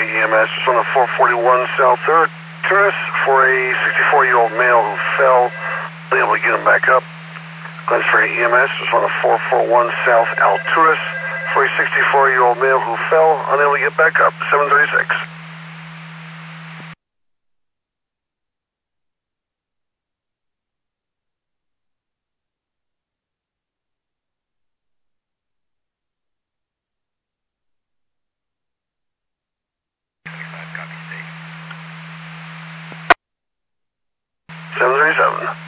EMS. It's on the 441 South Alturas for a 64-year-old male who fell. Unable to get him back up. Glens Ferry EMS is on the 441 South Alturas for a 64-year-old male who fell. Unable to get back up. 736. Copy, 737.